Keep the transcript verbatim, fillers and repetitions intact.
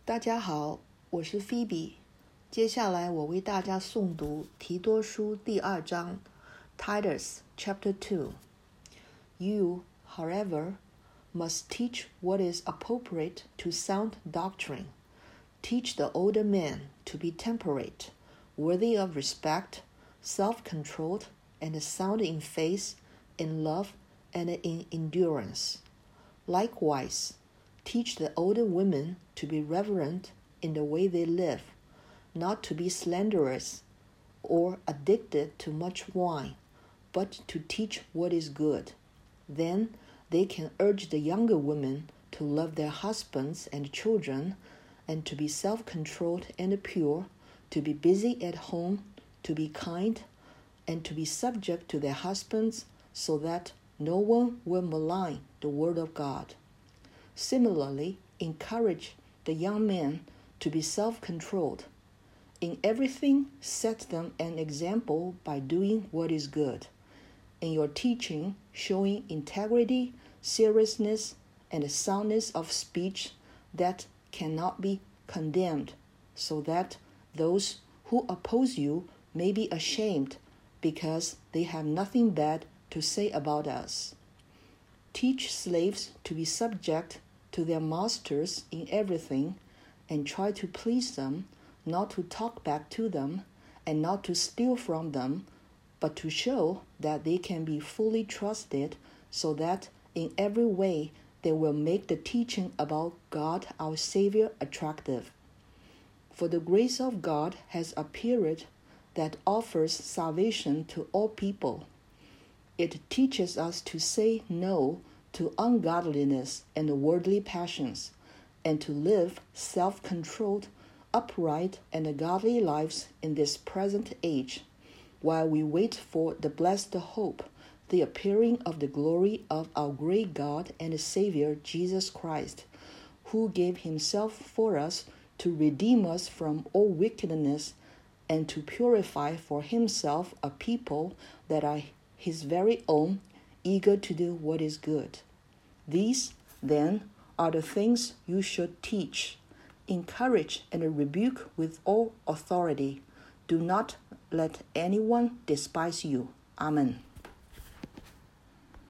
大家好，我是 Phoebe。接下来我为大家诵读提多书第二章 Titus chapter two. You, however, must teach what is appropriate to sound doctrine. Teach the older men to be temperate, worthy of respect, self-controlled, and sound in faith, in love, and in endurance. Likewise, teach the older women to be reverent in the way they live, not to be slanderous or addicted to much wine, but to teach what is good. Then they can urge the younger women to love their husbands and children, and to be self-controlled and pure, to be busy at home, to be kind, and to be subject to their husbands, so that no one will malign the word of God. Similarly, encourage the young men to be self-controlled. In everything, set them an example by doing what is good. In your teaching, showing integrity, seriousness, and soundness of speech that cannot be condemned, so that those who oppose you may be ashamed because they have nothing bad to say about us. Teach slaves to be subject to their masters in everything, and try to please them, not to talk back to them, and not to steal from them, but to show that they can be fully trusted, so that in every way they will make the teaching about God our Savior attractive. For the grace of God has appeared that offers salvation to all people. It teaches us to say no to ungodliness and worldly passions, and to live self-controlled, upright, and godly lives in this present age, while we wait for the blessed hope, the appearing of the glory of our great God and Savior Jesus Christ, who gave himself for us to redeem us from all wickedness, and to purify for himself a people that are his very own, eager to do what is good. These, then, are the things you should teach. Encourage and rebuke with all authority. Do not let anyone despise you. Amen.